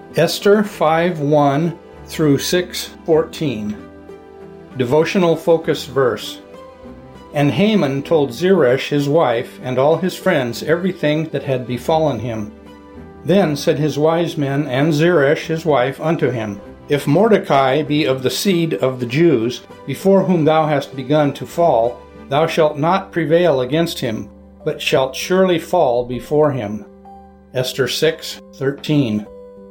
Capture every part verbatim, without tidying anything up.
Esther five one through six fourteen. Devotional focus verse. And Haman told Zeresh his wife and all his friends everything that had befallen him. Then said his wise men and Zeresh his wife unto him, If Mordecai be of the seed of the Jews, before whom thou hast begun to fall, thou shalt not prevail against him, but shalt surely fall before him. Esther six thirteen.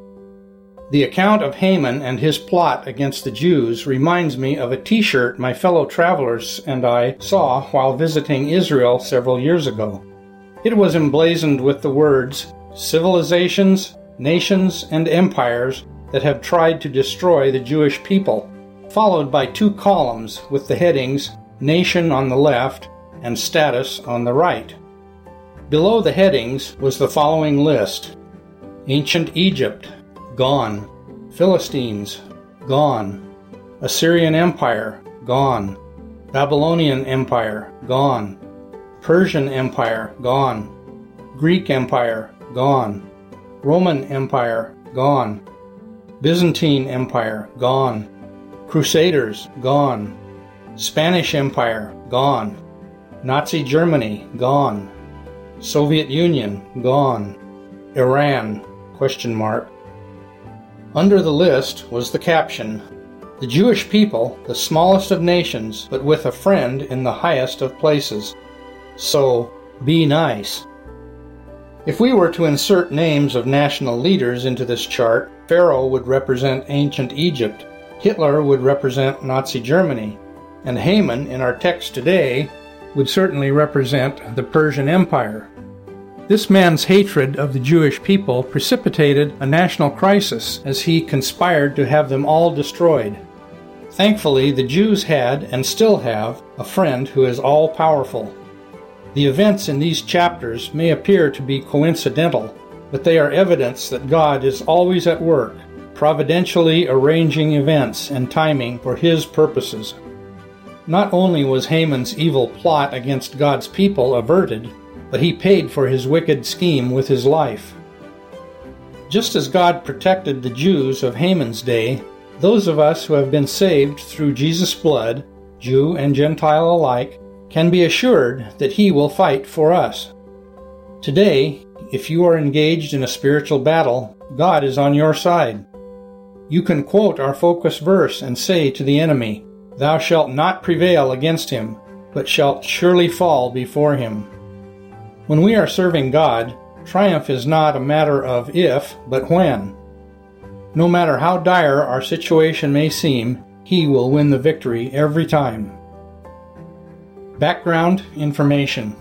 The account of Haman and his plot against the Jews reminds me of a t-shirt my fellow travelers and I saw while visiting Israel several years ago. It was emblazoned with the words, Civilizations, nations, and empires that have tried to destroy the Jewish people, followed by two columns with the headings, Nation on the left and Status on the right. Below the headings was the following list. Ancient Egypt, gone. Philistines, gone. Assyrian Empire, gone. Babylonian Empire, gone. Persian Empire, gone. Greek Empire, gone. Roman Empire, gone. Byzantine Empire, gone. Crusaders, gone. Spanish Empire, gone. Nazi Germany, gone. Soviet Union, gone. Iran, question mark. Under the list was the caption, The Jewish people, the smallest of nations, but with a friend in the highest of places. So, be nice. If we were to insert names of national leaders into this chart, Pharaoh would represent ancient Egypt, Hitler would represent Nazi Germany, and Haman, in our text today, would certainly represent the Persian Empire. This man's hatred of the Jewish people precipitated a national crisis as he conspired to have them all destroyed. Thankfully, the Jews had, and still have, a friend who is all-powerful. The events in these chapters may appear to be coincidental, but they are evidence that God is always at work, providentially arranging events and timing for His purposes. Not only was Haman's evil plot against God's people averted, but he paid for his wicked scheme with his life. Just as God protected the Jews of Haman's day, those of us who have been saved through Jesus' blood, Jew and Gentile alike, can be assured that He will fight for us. Today, if you are engaged in a spiritual battle, God is on your side. You can quote our focus verse and say to the enemy, Thou shalt not prevail against him, but shalt surely fall before him. When we are serving God, triumph is not a matter of if, but when. No matter how dire our situation may seem, He will win the victory every time. Background information.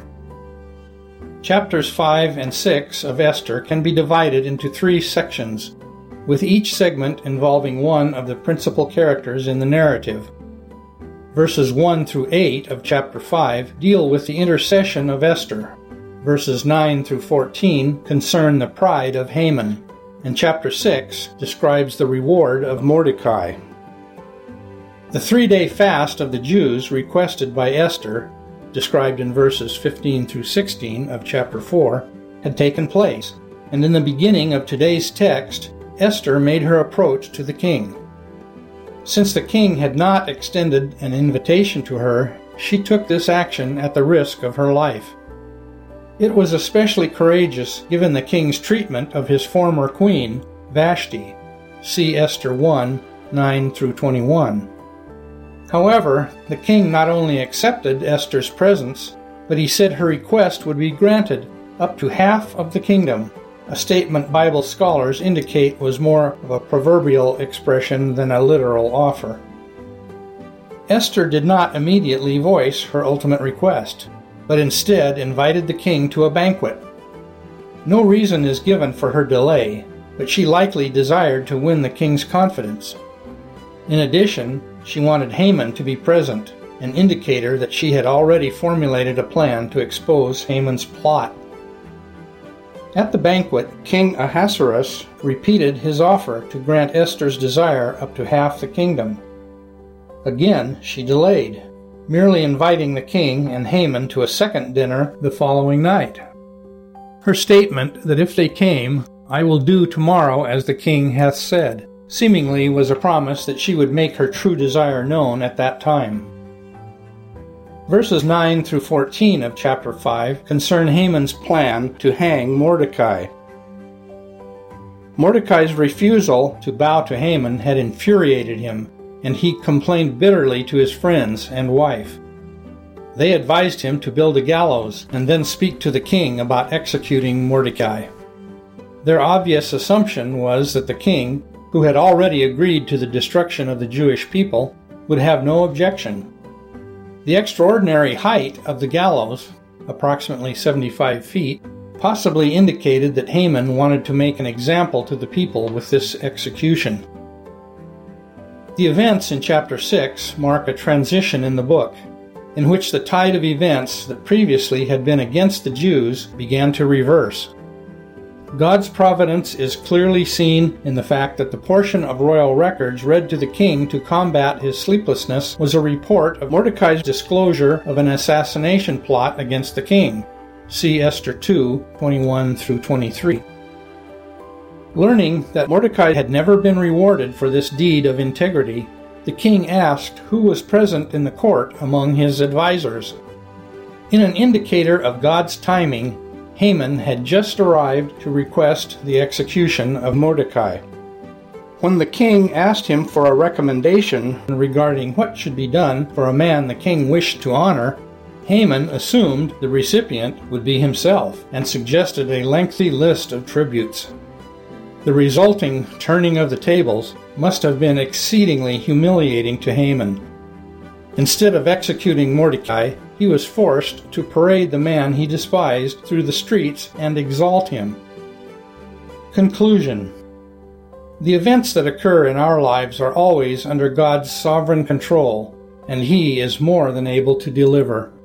Chapters five and six of Esther can be divided into three sections, with each segment involving one of the principal characters in the narrative. Verses one through eight of chapter five deal with the intercession of Esther. Verses nine through fourteen concern the pride of Haman, and chapter six describes the reward of Mordecai. The three-day fast of the Jews requested by Esther, described in verses fifteen through sixteen of chapter four, had taken place, and in the beginning of today's text, Esther made her approach to the king. Since the king had not extended an invitation to her, she took this action at the risk of her life. It was especially courageous given the king's treatment of his former queen, Vashti. See Esther one, nine through twenty-one. However, the king not only accepted Esther's presence, but he said her request would be granted up to half of the kingdom, a statement Bible scholars indicate was more of a proverbial expression than a literal offer. Esther did not immediately voice her ultimate request, but instead invited the king to a banquet. No reason is given for her delay, but she likely desired to win the king's confidence. In addition, she wanted Haman to be present, an indicator that she had already formulated a plan to expose Haman's plot. At the banquet, King Ahasuerus repeated his offer to grant Esther's desire up to half the kingdom. Again, she delayed, merely inviting the king and Haman to a second dinner the following night. Her statement that if they came, "I will do tomorrow as the king hath said," seemingly was a promise that she would make her true desire known at that time. Verses nine through fourteen of chapter five concern Haman's plan to hang Mordecai. Mordecai's refusal to bow to Haman had infuriated him, and he complained bitterly to his friends and wife. They advised him to build a gallows and then speak to the king about executing Mordecai. Their obvious assumption was that the king, who had already agreed to the destruction of the Jewish people, would have no objection. The extraordinary height of the gallows, approximately seventy-five feet, possibly indicated that Haman wanted to make an example to the people with this execution. The events in chapter six mark a transition in the book, in which the tide of events that previously had been against the Jews began to reverse. God's providence is clearly seen in the fact that the portion of royal records read to the king to combat his sleeplessness was a report of Mordecai's disclosure of an assassination plot against the king. See Esther two, twenty-one through twenty-three. Learning that Mordecai had never been rewarded for this deed of integrity, the king asked who was present in the court among his advisors. In an indicator of God's timing, Haman had just arrived to request the execution of Mordecai. When the king asked him for a recommendation regarding what should be done for a man the king wished to honor, Haman assumed the recipient would be himself and suggested a lengthy list of tributes. The resulting turning of the tables must have been exceedingly humiliating to Haman. Instead of executing Mordecai, he was forced to parade the man he despised through the streets and exalt him. Conclusion. The events that occur in our lives are always under God's sovereign control, and He is more than able to deliver.